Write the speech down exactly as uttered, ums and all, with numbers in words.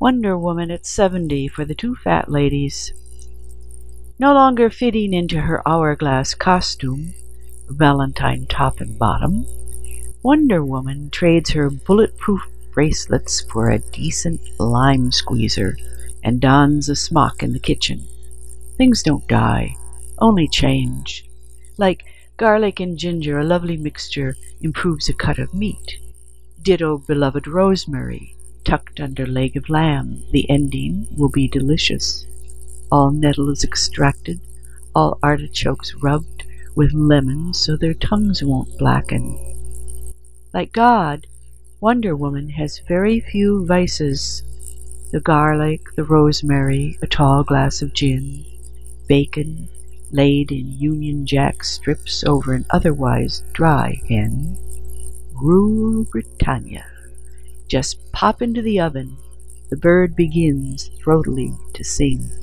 Wonder Woman at seventy for the two fat ladies. No longer fitting into her hourglass costume, Valentine top and bottom, Wonder Woman trades her bulletproof bracelets for a decent lime squeezer and dons a smock in the kitchen. Things don't die, only change. Like garlic and ginger, a lovely mixture improves a cut of meat. Ditto beloved rosemary, tucked under leg of lamb. The ending will be delicious. All nettles extracted, all artichokes rubbed with lemon so their tongues won't blacken. Like God, Wonder Woman has very few vices. The garlic, the rosemary, a tall glass of gin, bacon laid in Union Jack strips over an otherwise dry hen. Rule Britannia. Just pop into the oven. The bird begins throatily to sing.